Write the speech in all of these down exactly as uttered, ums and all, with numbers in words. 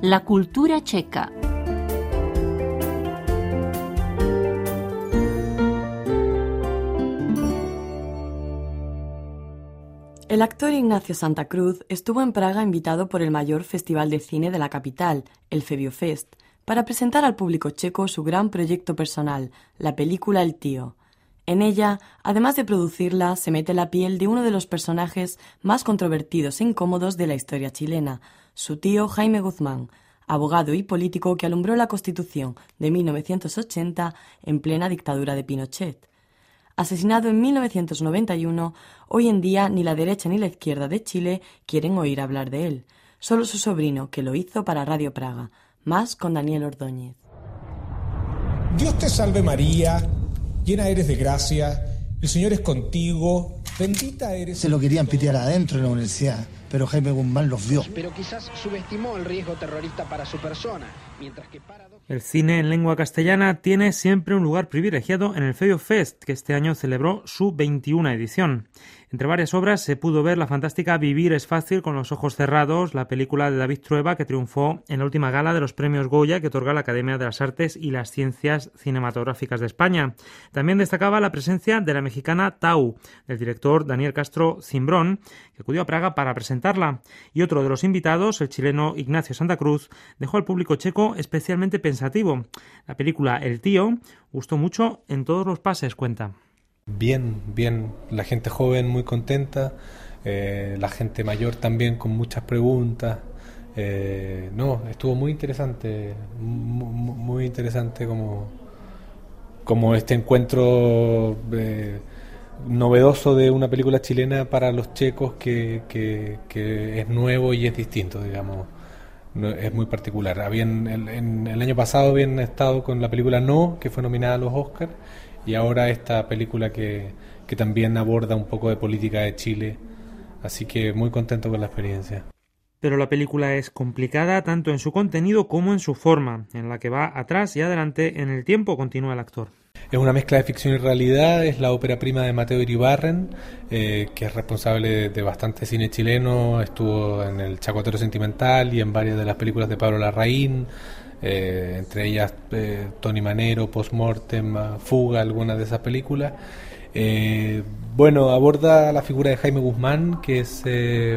La cultura checa. El actor Ignacio Santa Cruz estuvo en Praga invitado por el mayor festival de cine de la capital, el Febiofest, para presentar al público checo su gran proyecto personal, la película El tío. En ella, además de producirla, se mete la piel de uno de los personajes más controvertidos e incómodos de la historia chilena, su tío Jaime Guzmán, abogado y político que alumbró la Constitución de mil novecientos ochenta en plena dictadura de Pinochet. Asesinado en mil novecientos noventa y uno, hoy en día ni la derecha ni la izquierda de Chile quieren oír hablar de él. Solo su sobrino, que lo hizo para Radio Praga. Más con Daniel Ordóñez. Dios te salve María, llena eres de gracia, el Señor es contigo, bendita eres... Se lo querían pitear adentro en la universidad, pero Jaime Guzmán los vio. Pero quizás subestimó el riesgo terrorista para su persona, mientras que para... El cine en lengua castellana tiene siempre un lugar privilegiado en el Febiofest, que este año celebró su veintiuna edición. Entre varias obras se pudo ver la fantástica Vivir es fácil con los ojos cerrados, la película de David Trueba que triunfó en la última gala de los premios Goya que otorga la Academia de las Artes y las Ciencias Cinematográficas de España. También destacaba la presencia de la mexicana Tau, del director Daniel Castro Cimbrón, que acudió a Praga para presentarla. Y otro de los invitados, el chileno Ignacio Santa Cruz, dejó al público checo especialmente pensativo. La película El tío gustó mucho en todos los pases, cuenta. Bien, bien, la gente joven muy contenta, eh, la gente mayor también con muchas preguntas. Eh, no, estuvo muy interesante, muy, muy interesante como, como este encuentro eh, novedoso de una película chilena para los checos que, que, que es nuevo y es distinto, digamos. No, es muy particular. Habían, en, en el año pasado habían estado con la película No, que fue nominada a los Oscars, y ahora esta película que, que también aborda un poco de política de Chile, así que muy contento con la experiencia. Pero la película es complicada tanto en su contenido como en su forma, en la que va atrás y adelante en el tiempo, continúa el actor. Es una mezcla de ficción y realidad, es la ópera prima de Mateo Iribarren, eh, que es responsable de, de bastante cine chileno, estuvo en El Chacotero Sentimental y en varias de las películas de Pablo Larraín, eh, entre ellas eh, Tony Manero, Postmortem, Fuga, algunas de esas películas. Eh, bueno, aborda la figura de Jaime Guzmán, que es... Eh,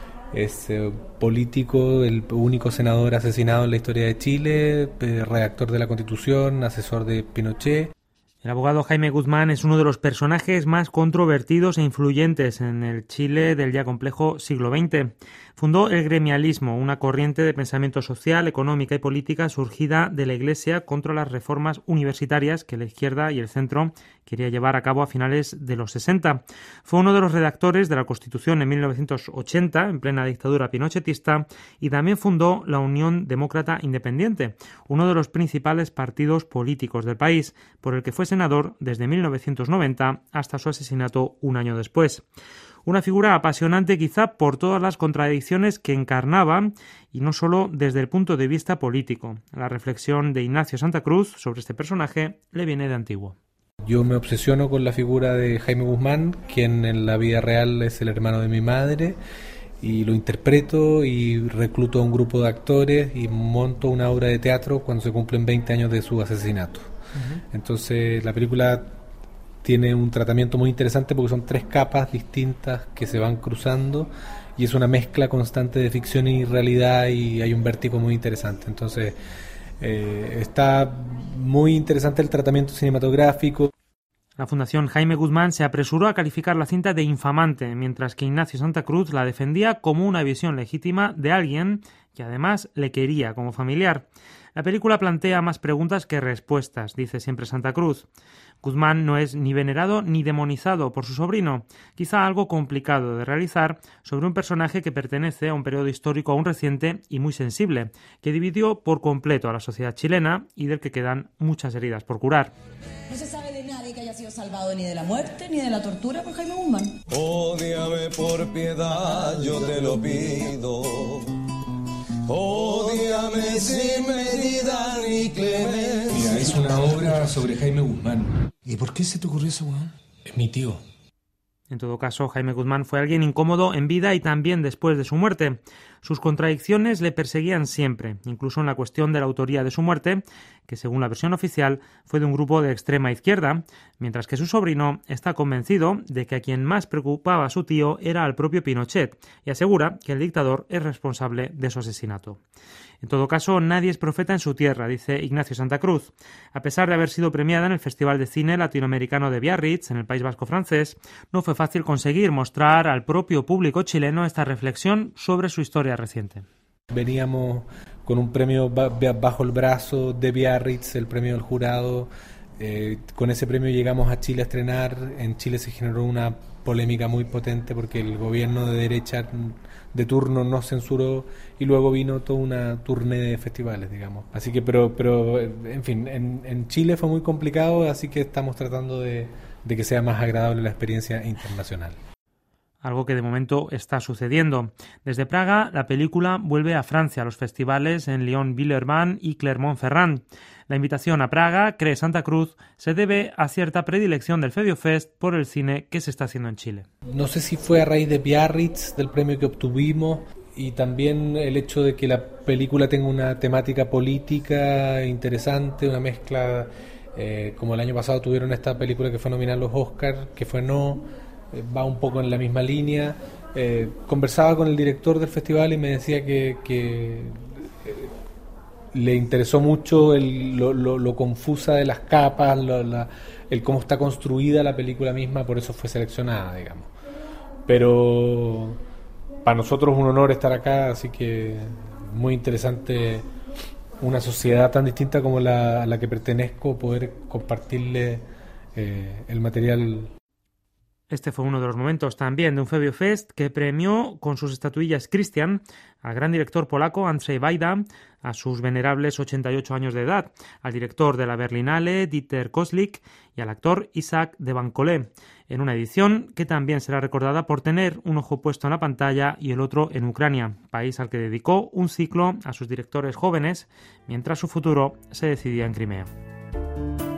Es eh, político, el único senador asesinado en la historia de Chile, eh, redactor de la Constitución, asesor de Pinochet. El abogado Jaime Guzmán es uno de los personajes más controvertidos e influyentes en el Chile del ya complejo siglo veinte. Fundó el gremialismo, una corriente de pensamiento social, económica y política surgida de la Iglesia contra las reformas universitarias que la izquierda y el centro quería llevar a cabo a finales de los sesenta. Fue uno de los redactores de la Constitución en mil novecientos ochenta, en plena dictadura pinochetista, y también fundó la Unión Demócrata Independiente, uno de los principales partidos políticos del país, por el que fue senador desde mil novecientos noventa hasta su asesinato un año después. Una figura apasionante quizá por todas las contradicciones que encarnaba y no solo desde el punto de vista político. La reflexión de Ignacio Santa Cruz sobre este personaje le viene de antiguo. Yo me obsesiono con la figura de Jaime Guzmán, quien en la vida real es el hermano de mi madre, y lo interpreto y recluto a un grupo de actores y monto una obra de teatro cuando se cumplen veinte años de su asesinato. Uh-huh. Entonces la película tiene un tratamiento muy interesante porque son tres capas distintas que se van cruzando y es una mezcla constante de ficción y realidad y hay un vértigo muy interesante. Entonces eh, está muy interesante el tratamiento cinematográfico. La Fundación Jaime Guzmán se apresuró a calificar la cinta de infamante, mientras que Ignacio Santa Cruz la defendía como una visión legítima de alguien que además le quería como familiar. La película plantea más preguntas que respuestas, dice siempre Santa Cruz. Guzmán no es ni venerado ni demonizado por su sobrino, quizá algo complicado de realizar sobre un personaje que pertenece a un periodo histórico aún reciente y muy sensible, que dividió por completo a la sociedad chilena y del que quedan muchas heridas por curar. No se sabe de nadie que haya sido salvado ni de la muerte ni de la tortura por Jaime Guzmán. Ódiame por piedad, yo te lo pido. Ódiame sin medida ni clemencia. Mira, es una obra sobre Jaime Guzmán. ¿Y por qué se te ocurrió eso, weón? Es mi tío. En todo caso, Jaime Guzmán fue alguien incómodo en vida y también después de su muerte. Sus contradicciones le perseguían siempre, incluso en la cuestión de la autoría de su muerte, que según la versión oficial fue de un grupo de extrema izquierda, mientras que su sobrino está convencido de que a quien más preocupaba a su tío era al propio Pinochet y asegura que el dictador es responsable de su asesinato. En todo caso, nadie es profeta en su tierra, dice Ignacio Santa Cruz. A pesar de haber sido premiada en el Festival de Cine Latinoamericano de Biarritz, en el País Vasco francés, no fue fácil conseguir mostrar al propio público chileno esta reflexión sobre su historia reciente. Veníamos con un premio bajo el brazo de Biarritz, el premio del jurado. Eh, con ese premio llegamos a Chile a estrenar. En Chile se generó una polémica muy potente porque el gobierno de derecha de turno nos censuró y luego vino toda una tournée de festivales, digamos. Así que, pero, pero en fin, en, en Chile fue muy complicado, así que estamos tratando de, de que sea más agradable la experiencia internacional. Algo que de momento está sucediendo. Desde Praga, la película vuelve a Francia, a los festivales en Lyon-Villeurbanne y Clermont-Ferrand. La invitación a Praga, cree Santa Cruz, se debe a cierta predilección del FebioFest por el cine que se está haciendo en Chile. No sé si fue a raíz de Biarritz, del premio que obtuvimos, y también el hecho de que la película tenga una temática política interesante, una mezcla, eh, como el año pasado tuvieron esta película que fue nominada a los Oscars, que fue No, eh, va un poco en la misma línea. Eh, conversaba con el director del festival y me decía que... que eh, le interesó mucho el, lo, lo, lo confusa de las capas, lo, la, el cómo está construida la película misma, por eso fue seleccionada, digamos. Pero para nosotros es un honor estar acá, así que muy interesante una sociedad tan distinta como la a la que pertenezco, poder compartirle eh, el material. Este fue uno de los momentos también de un FebioFest que premió con sus estatuillas Christian al gran director polaco Andrzej Wajda a sus venerables ochenta y ocho años de edad, al director de la Berlinale Dieter Koslik y al actor Isaac de Bancolé, en una edición que también será recordada por tener un ojo puesto en la pantalla y el otro en Ucrania, país al que dedicó un ciclo a sus directores jóvenes mientras su futuro se decidía en Crimea.